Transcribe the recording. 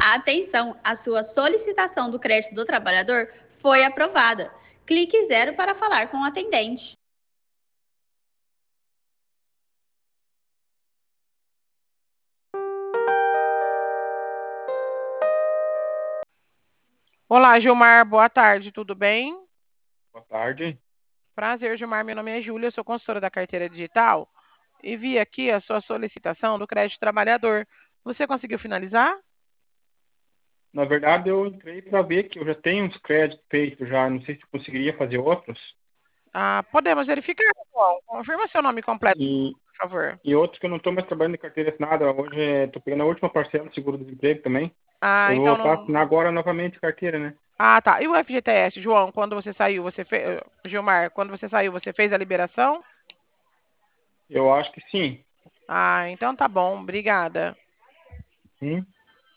Atenção, a sua solicitação do crédito do trabalhador foi aprovada. Clique 0 para falar com o atendente. Olá, Gilmar, boa tarde, tudo bem? Boa tarde. Prazer, Gilmar, meu nome é Júlia, eu sou consultora da carteira digital e vi aqui a sua solicitação do crédito trabalhador. Você conseguiu finalizar? Na verdade, eu entrei para ver que eu já tenho uns créditos feitos já. Não sei se eu conseguiria fazer outros. Ah, podemos verificar, João. Confirma seu nome completo, E, por favor. e outros que eu não estou mais trabalhando em carteira assinada. Hoje estou pegando a última parcela do seguro-desemprego também. Ah, Eu vou então voltar a não. assinar agora novamente carteira, né? Ah, tá. E o FGTS, João, quando você saiu, você fez. Gilmar, quando você saiu, você fez a liberação? Eu acho que sim. Ah, então tá bom, obrigada. Hum?